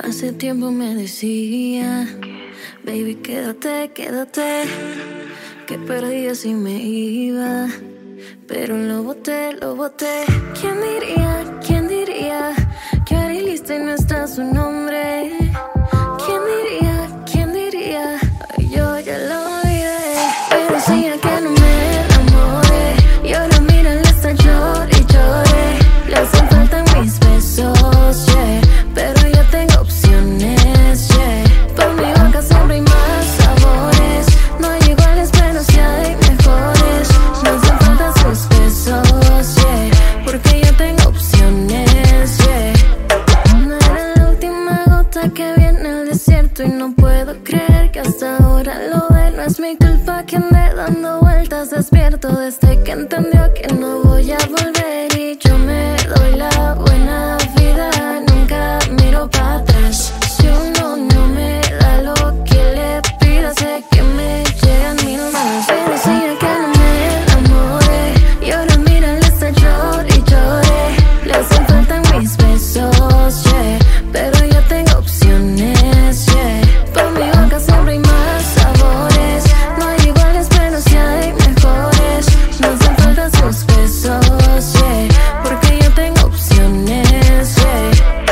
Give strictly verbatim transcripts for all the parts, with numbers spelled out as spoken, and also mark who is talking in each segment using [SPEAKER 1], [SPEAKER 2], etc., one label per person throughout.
[SPEAKER 1] Hace tiempo me decía, baby, quédate, quédate, que perdía si me iba, pero lo boté, lo boté. ¿Quién diría, quién diría que ahora en lista no está su nombre? ¿Quién diría, quién diría? Ay, yo ya lo olvidé, pero decía que no me enamoré, y ahora mira, le está llorando y lloré. Le hacen falta mis besos, yeah, pero yo tengo opciones, yeah. Por mi boca siempre hay más sabores, no hay iguales, pero sí hay mejores. No hacen falta sus besos, yeah, porque yo tengo opciones, yeah. No era la última gota que viene al desierto, y no puedo creer que hasta ahora lo de no es mi culpa que ande dando vueltas despierto desde que entendió que no voy a volver. Y yo me doy la buena vida, nunca miro para atrás. Si uno no me da lo que le pida, sé que me llegan mil más. Pero decía que no me enamoré, y ahora mira, le está llorando y lloré. Le hacen falta mis besos, yeah, pero yo tengo opciones, yeah. Por mi boca siempre hay más sabores, no hay iguales, pero sí hay mejores. No hacen falta sus besos, yeah, porque yo tengo opciones, yeah.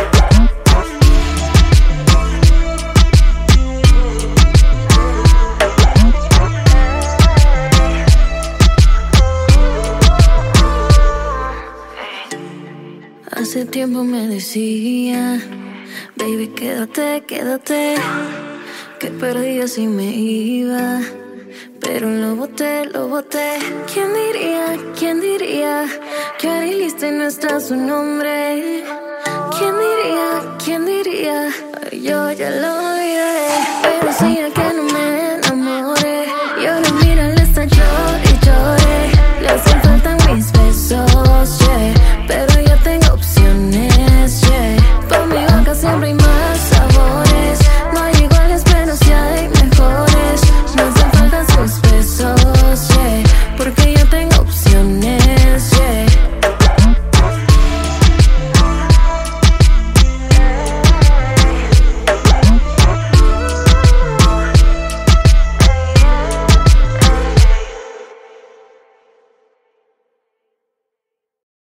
[SPEAKER 1] Hace tiempo me decía, baby, quédate, quédate, que perdía si me iba, pero lo boté, lo boté. ¿Quién diría, quién diría que ahora en lista no está su nombre? ¿Quién diría, quién diría? Ay, yo ya lo olvidé, pero decía que no